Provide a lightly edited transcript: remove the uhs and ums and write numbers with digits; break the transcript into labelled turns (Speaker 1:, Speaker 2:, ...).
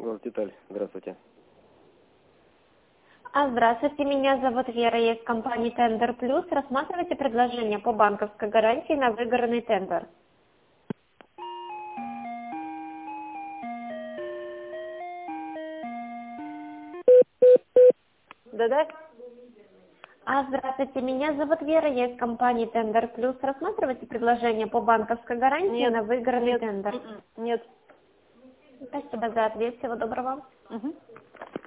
Speaker 1: Деталь, здравствуйте.
Speaker 2: Здравствуйте, меня зовут Вера, я из компании Тендер Плюс. Рассматривайте предложение по банковской гарантии на выигранный тендер.
Speaker 3: Да-да?
Speaker 2: Здравствуйте, меня зовут Вера, я из компании Тендер Плюс. Рассматривайте предложение по банковской гарантии
Speaker 3: Нет.
Speaker 2: на выигранный
Speaker 3: Нет.
Speaker 2: тендер.
Speaker 3: Нет.
Speaker 2: Спасибо за ответ, всего доброго.
Speaker 3: Мгм.